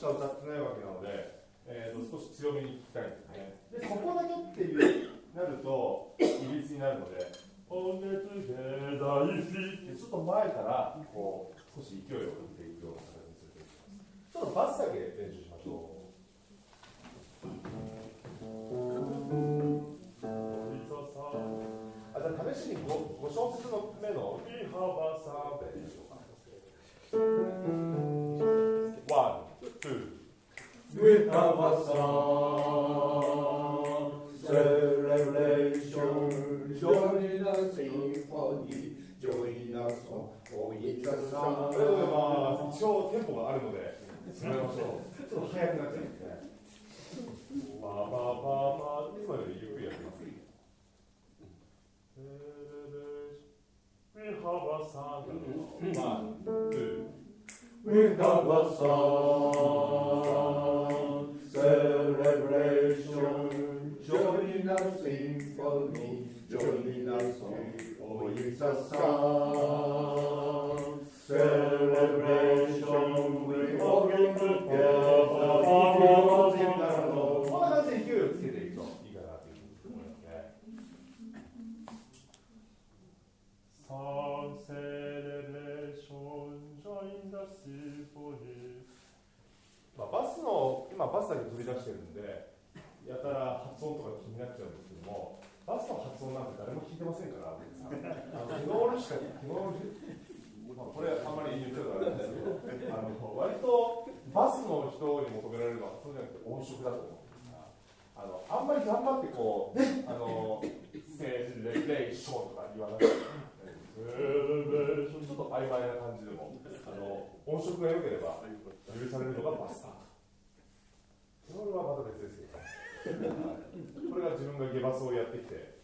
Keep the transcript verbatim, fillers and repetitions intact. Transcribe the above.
か歌ってないわけなので、えー、と少し強めに聴きたいんですね。で、そこだけっていうなるといびつになるので、オーネトゥゲダイフィってちょっと前からこう少し勢いを振っていくような形にするといいと思います。ちょっとバスだけ練習しましょう。あ、じゃあ試しに ご, ご小節の目のリハバサーでいいでしょうか。ワン、ツー。 We have a song, celebration, join in the symphony, join in the song, oh it's a song. ありがとうございます。一応テンポがあるので、進めましょう。ちょっと速くなっちゃうんですね。パーパーパーパー、いつもよりゆっくりやってます。We have a song, one, two. We have a song, celebration, join in the symphony, join in the song, oh it's a song, celebration, we all get together, because in the Lord. こんな感じで勢いをつけていくといいかなというふうに思いますね。Song celebration, join the symphony。まあ、バスの今バスだけ飛び出してるんで、やたら発音とか気になっちゃうんですけども、バスの発音なんて誰も聞いてませんから、あの日頃しか日頃、まあ、これあんまり言っちゃうとあれなんですけど、あの割とバスの人に求められるのはそうじゃなくて音色だと思うんですが、あのあんまり頑張ってこうあのセレブレーションとか言わなくて、セレブレーションちょっと曖昧な感じでも、あの音色が良ければ許されるのがバスター。それはまた別ですけど、これが自分がゲバスをやってきて